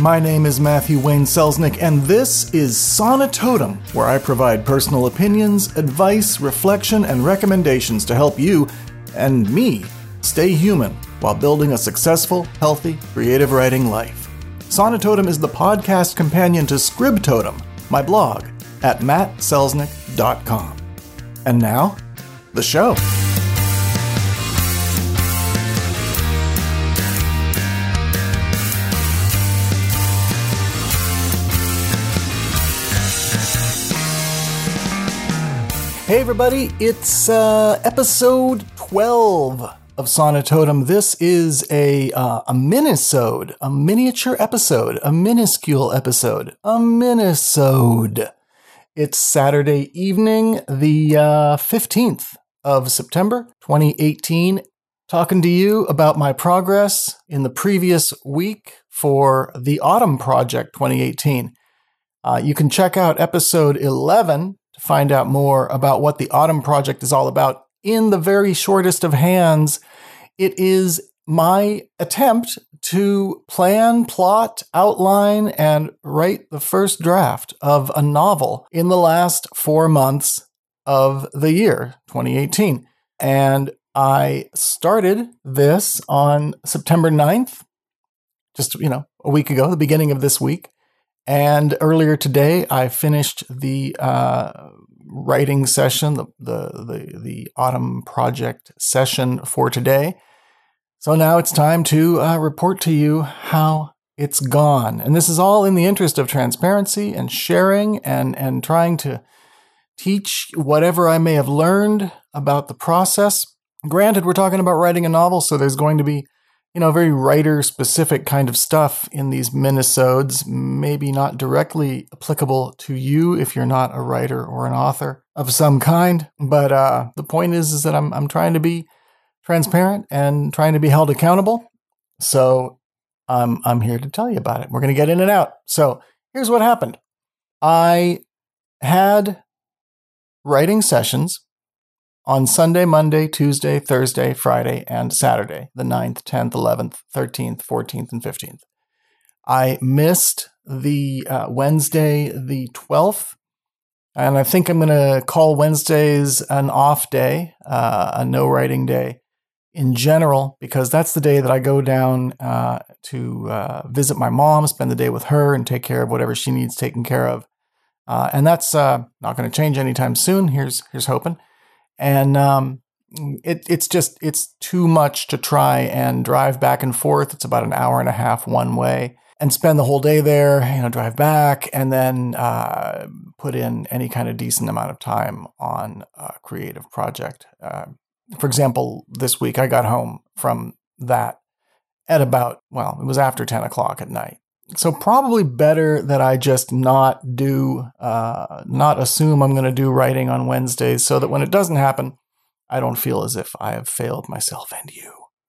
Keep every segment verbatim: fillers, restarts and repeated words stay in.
My name is Matthew Wayne Selznick, and this is Sonitotum, where I provide personal opinions, advice, reflection, and recommendations to help you and me stay human while building a successful, healthy, creative writing life. Sonitotum is the podcast companion to Scribtotem, my blog, at matt selznick dot com. And now, the show. Hey everybody, it's uh, episode twelve of Sonitotum. This is a uh, a minisode, a miniature episode, a minuscule episode, a minisode. It's Saturday evening, the uh, fifteenth of September, twenty eighteen. Talking to you about my progress in the previous week for the Autumn Project twenty eighteen. Uh, you can check out episode eleven to find out more about what the Autumn Project is all about. In the very shortest of hands, it is my attempt to plan, plot, outline, and write the first draft of a novel in the last four months of the year, twenty eighteen. And I started this on September ninth, just, you know, a week ago, the beginning of this week. And earlier today, I finished the uh, writing session, the, the the the Autumn Project session for today. So now it's time to uh, report to you how it's gone. And this is all in the interest of transparency and sharing and, and trying to teach whatever I may have learned about the process. Granted, we're talking about writing a novel, so there's going to be, you know, very writer-specific kind of stuff in these minisodes, maybe not directly applicable to you if you're not a writer or an author of some kind. But uh, the point is, is that I'm I'm trying to be transparent and trying to be held accountable. So I'm I'm here to tell you about it. We're going to get in and out. So here's what happened. I had writing sessions on Sunday, Monday, Tuesday, Thursday, Friday, and Saturday, the ninth, tenth, eleventh, thirteenth, fourteenth, and fifteenth. I missed the uh, Wednesday, the twelfth, and I think I'm going to call Wednesdays an off day, uh, a no writing day in general, because that's the day that I go down uh, to uh, visit my mom, spend the day with her, and take care of whatever she needs taken care of. Uh, and that's uh, not going to change anytime soon. Here's here's hoping. And um, it, it's just, it's too much to try and drive back and forth. It's about an hour and a half one way and spend the whole day there, you know, drive back and then uh, put in any kind of decent amount of time on a creative project. Uh, for example, this week I got home from that at about, well, it was after ten o'clock at night. So probably better that I just not do, uh, not assume I'm going to do writing on Wednesdays so that when it doesn't happen, I don't feel as if I have failed myself and you.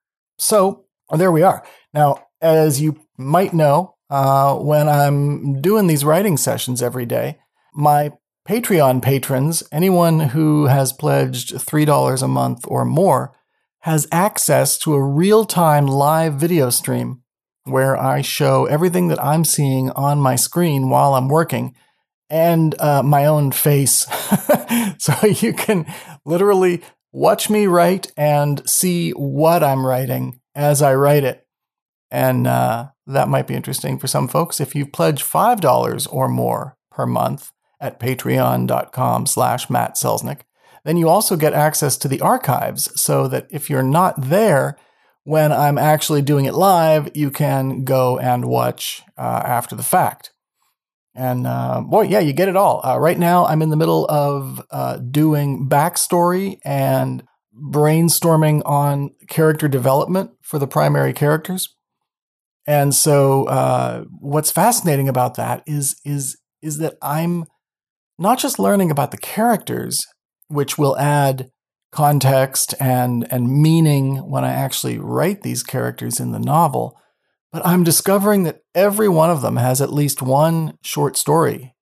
So there we are. Now, as you might know, uh, when I'm doing these writing sessions every day, my Patreon patrons, anyone who has pledged three dollars a month or more, has access to a real-time live video stream where I show everything that I'm seeing on my screen while I'm working and uh, my own face. So you can literally watch me write and see what I'm writing as I write it. And uh, that might be interesting for some folks. If you pledge five dollars or more per month at patreon.com slash Matt Selznick, then you also get access to the archives so that if you're not there when I'm actually doing it live, you can go and watch uh, after the fact. And uh, boy, yeah, you get it all. Uh, right now, I'm in the middle of uh, doing backstory and brainstorming on character development for the primary characters. And so uh, what's fascinating about that is, is, is that I'm not just learning about the characters, which will add context and and meaning when I actually write these characters in the novel, but I'm discovering that every one of them has at least one short story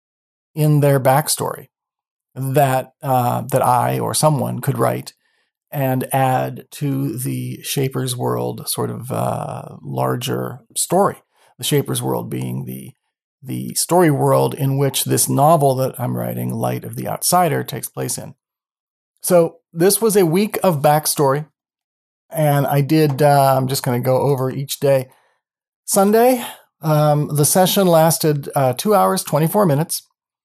in their backstory that uh, that I or someone could write and add to the Shaper's World sort of uh, larger story. the Shaper's World being the the story world in which this novel that I'm writing, Light of the Outsider, takes place in. So this was a week of backstory, and I did, uh, I'm just going to go over each day. Sunday, um, the session lasted uh, two hours, twenty-four minutes.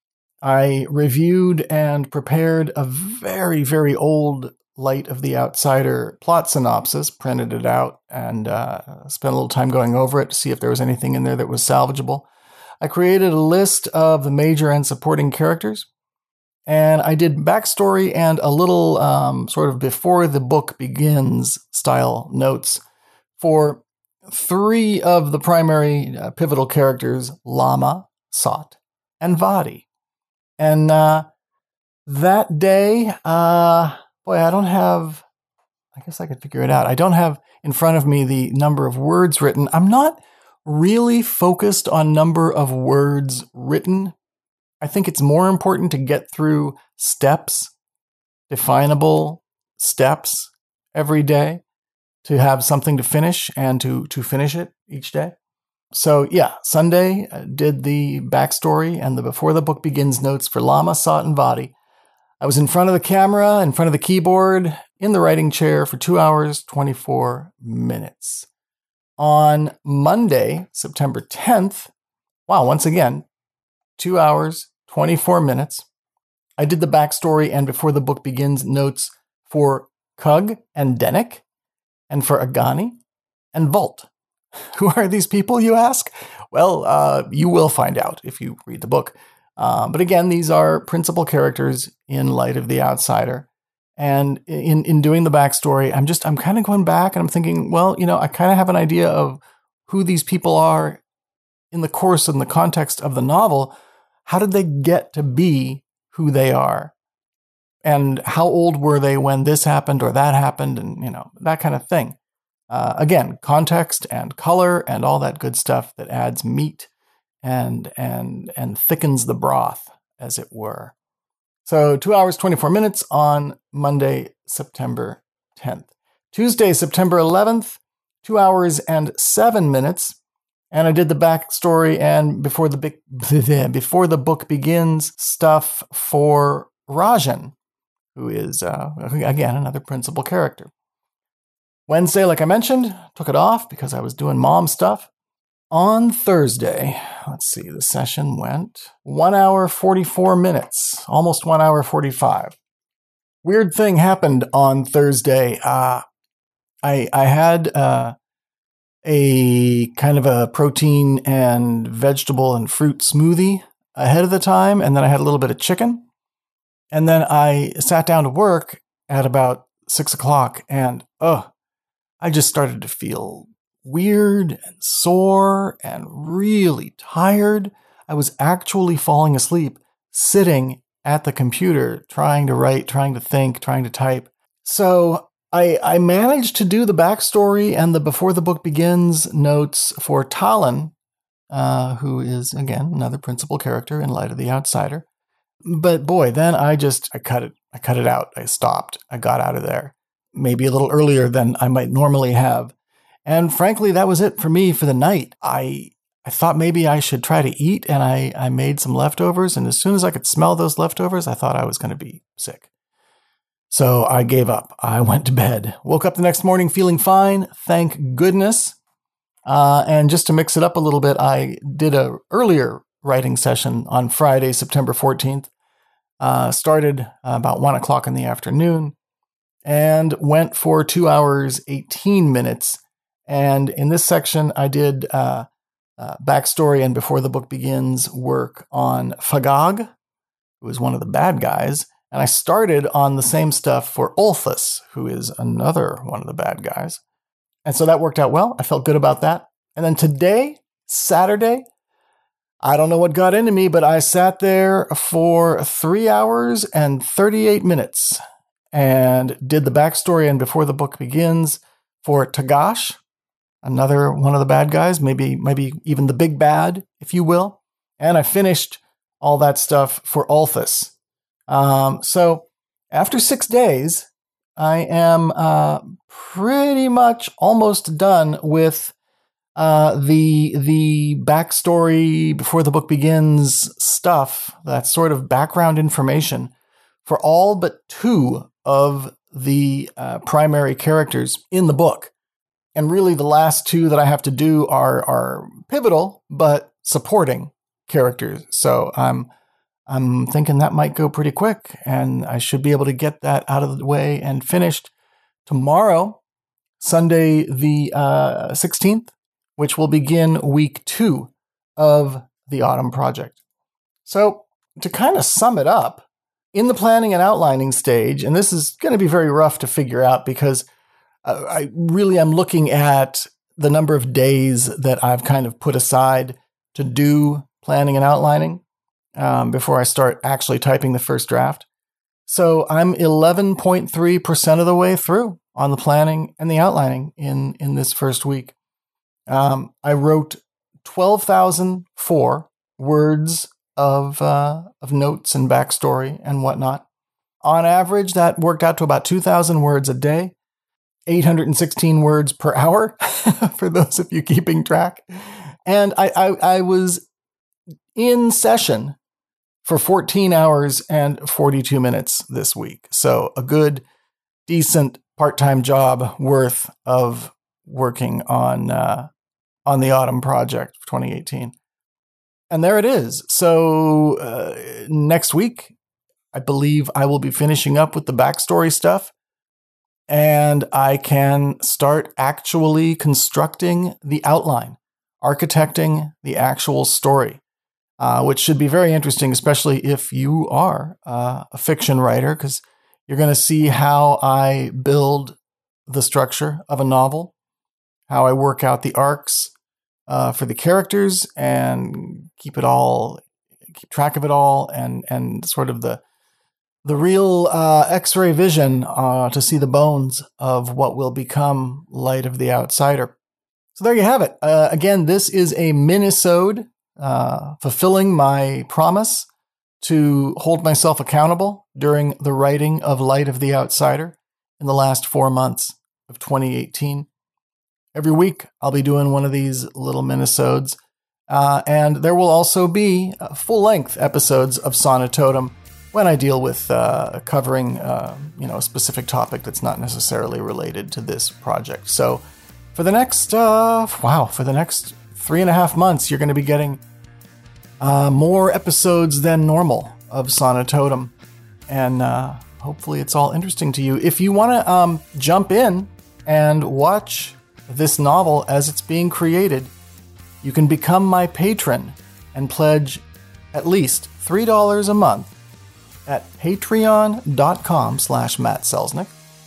I reviewed and prepared a very, very old Light of the Outsider plot synopsis, printed it out, and uh, spent a little time going over it to see if there was anything in there that was salvageable. I created a list of the major and supporting characters, and I did backstory and a little um, sort of before the book begins style notes for three of the primary uh, pivotal characters, Lama, Sot, and Vadi. And uh, that day, uh, boy, I don't have, I guess I could figure it out. I don't have in front of me the number of words written. I'm not really focused on number of words written. I think it's more important to get through steps, definable steps every day to have something to finish and to, to finish it each day. So yeah, Sunday did the backstory and the before the book begins notes for Lama, Sot, and Vadi. I was in front of the camera, in front of the keyboard, in the writing chair for two hours, twenty-four minutes. On Monday, September tenth, wow, once again, two hours, twenty-four minutes. I did the backstory and before the book begins notes for Kug and Dennick, and for Agani and Volt. Who are these people, you ask? Well, uh, you will find out if you read the book. Uh, but again, these are principal characters in Light of the Outsider. And in, in doing the backstory, I'm just, I'm kind of going back and I'm thinking, well, you know, I kind of have an idea of who these people are in the course and the context of the novel. How did they get to be who they are? And how old were they when this happened or that happened? And, you know, that kind of thing. Uh, again, context and color and all that good stuff that adds meat and, and, and thickens the broth, as it were. So two hours, twenty-four minutes on Monday, September tenth. Tuesday, September eleventh, two hours and seven minutes. And I did the backstory and before the big, before the book begins stuff for Rajan, who is, uh, again, another principal character. Wednesday, like I mentioned, took it off because I was doing mom stuff. On Thursday, let's see, the session went one hour, forty-four minutes, almost one hour, forty-five. Weird thing happened on Thursday. Uh, I, I had uh, a kind of a protein and vegetable and fruit smoothie ahead of the time, and then I had a little bit of chicken. And then I sat down to work at about six o'clock, and oh, I just started to feel weird and sore and really tired. I was actually falling asleep sitting at the computer trying to write, trying to think, trying to type. So I, I managed to do the backstory and the before the book begins notes for Talon, uh, who is, again, another principal character in Light of the Outsider. But boy, then I just, I cut it, I cut it out. I stopped. I got out of there. Maybe a little earlier than I might normally have. And frankly, that was it for me for the night. I I thought maybe I should try to eat, and I, I made some leftovers, and as soon as I could smell those leftovers, I thought I was going to be sick. So I gave up. I went to bed. Woke up the next morning feeling fine, thank goodness. Uh, and just to mix it up a little bit, I did a earlier writing session on Friday, September fourteenth. Uh, started about one o'clock in the afternoon and went for two hours, eighteen minutes. And in this section, I did uh, uh, backstory and before the book begins work on Fagog, who was one of the bad guys. And I started on the same stuff for Ulthus, who is another one of the bad guys. And so that worked out well. I felt good about that. And then today, Saturday, I don't know what got into me, but I sat there for three hours and thirty-eight minutes and did the backstory and before the book begins for Tagash, another one of the bad guys, maybe maybe even the big bad, if you will. And I finished all that stuff for Ulthus. Um, so after six days, I am uh, pretty much almost done with uh, the the backstory before the book begins stuff, that sort of background information for all but two of the uh, primary characters in the book. And really the last two that I have to do are are pivotal, but supporting characters. So I'm I'm thinking that might go pretty quick, and I should be able to get that out of the way and finished tomorrow, Sunday the uh, sixteenth, which will begin week two of the Autumn Project. So to kind of sum it up, in the planning and outlining stage, and this is going to be very rough to figure out because uh, I really am looking at the number of days that I've kind of put aside to do planning and outlining um, before I start actually typing the first draft. So I'm eleven point three percent of the way through on the planning and the outlining in, in this first week. Um, I wrote twelve thousand four words of uh, of notes and backstory and whatnot. On average, that worked out to about two thousand words a day, eight hundred sixteen words per hour, for those of you keeping track. And I, I, I was in session for fourteen hours and forty-two minutes this week. So a good, decent part-time job worth of working on uh, on the Autumn Project for twenty eighteen. And there it is. So uh, next week, I believe I will be finishing up with the backstory stuff, and I can start actually constructing the outline, architecting the actual story, uh, which should be very interesting, especially if you are uh, a fiction writer, because you're going to see how I build the structure of a novel, how I work out the arcs uh, for the characters, and keep it all, keep track of it all, and and sort of the the real uh, X-ray vision uh, to see the bones of what will become Light of the Outsider. So there you have it. Uh, again, this is a minisode, uh, fulfilling my promise to hold myself accountable during the writing of Light of the Outsider in the last four months of twenty eighteen. Every week, I'll be doing one of these little minisodes, uh, and there will also be uh, full-length episodes of Sonatotum when I deal with uh, covering uh, you know, a specific topic that's not necessarily related to this project. So for the next, uh, wow, for the next three and a half months, you're going to be getting uh, more episodes than normal of Sonatotum. And uh, hopefully it's all interesting to you. If you want to um, jump in and watch this novel as it's being created, you can become my patron and pledge at least three dollars a month at patreon.com slash Matt Selznick.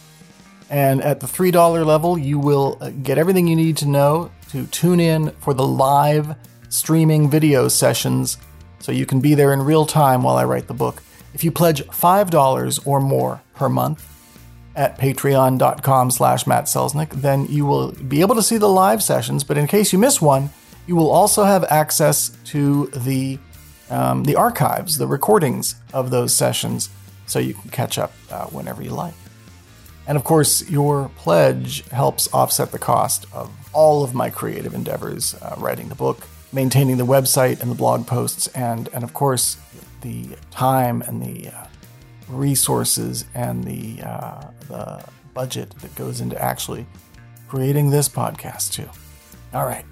And at the three dollars level, you will get everything you need to know to tune in for the live streaming video sessions so you can be there in real time while I write the book. If you pledge five dollars or more per month at patreon.com slash Matt Selznick, then you will be able to see the live sessions. But in case you miss one, you will also have access to the Um, the archives, the recordings of those sessions, so you can catch up uh, whenever you like. And of course, your pledge helps offset the cost of all of my creative endeavors, uh, writing the book, maintaining the website and the blog posts, and, and of course, the time and the uh, resources and the, uh, the budget that goes into actually creating this podcast, too. All right.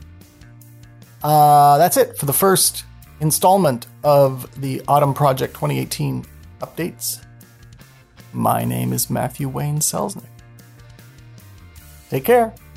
Uh, that's it for the first installment of the Autumn Project twenty eighteen updates. My name is Matthew Wayne Selznick. Take care.